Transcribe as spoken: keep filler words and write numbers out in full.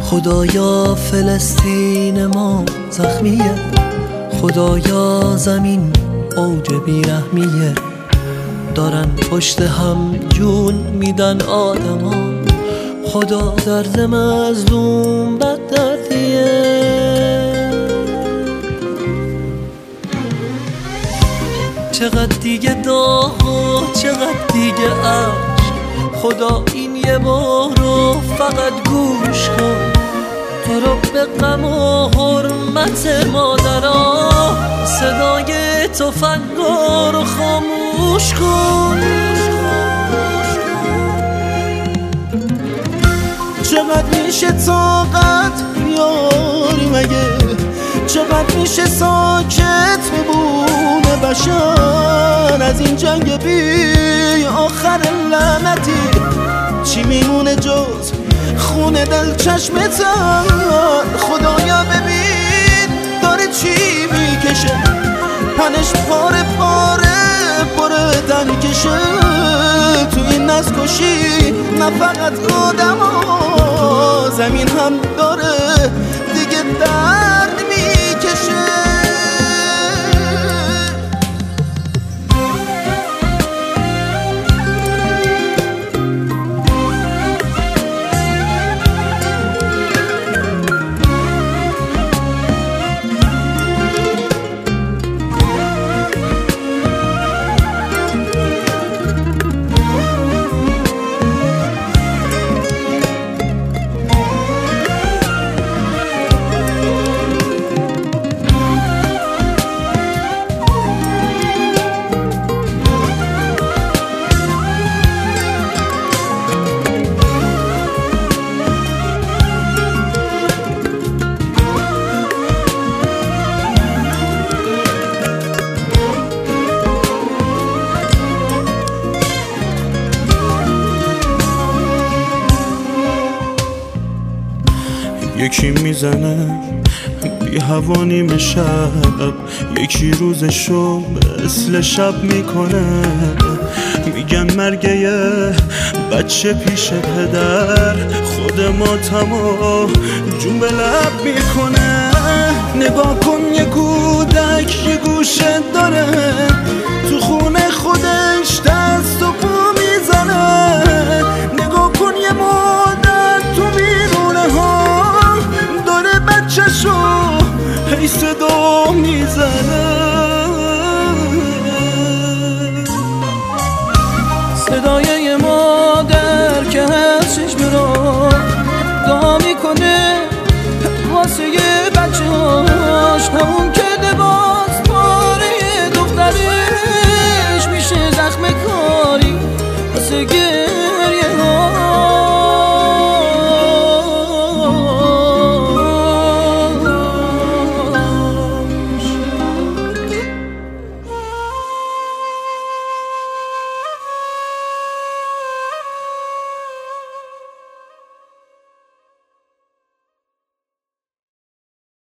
خدایا فلسطین ما زخمیه، خدایا زمین اوج بیرحمیه، دارن پشت هم جون میدن آدما، خدا درد مظلوم بد دردیه. چقدر دیگه داغ و چقدر دیگه عشق، خدا این یه بار رو فقط گوش کن، تو رو به غم و حرمت مادرها، صدای تفنگا رو خاموش کن. چقدر میشه طاقت بیاری مگه، چقدر میشه ساکت بمونه بشر از این جنگ بی آخر لعنتی؟ چی میمونه جز خون دل چشمتن؟ خدایا ببین داره چی میکشه، پنش پاره پاره بردن کشه تو این نسکشی، نه فقط آدم ها زمین هم داره دیگه درد میکشه. یکی میزنه بی هوا نیمه شب، یکی روزشو مثل شب میکنه، میگن مرگ یه بچه پیش پدر، خود ماتمو جون به لب میکنه. نگاه کن یه کودک یه گوشه داره، تو خونه خودش دست و پا میزنه. نگاه کن یه مادر تو بیرونه ها داره بچه‌شو هی صدا میزنه، صدای یه مادر که از چشم رو دعا میکنه واسه یه بچه هاش، همون که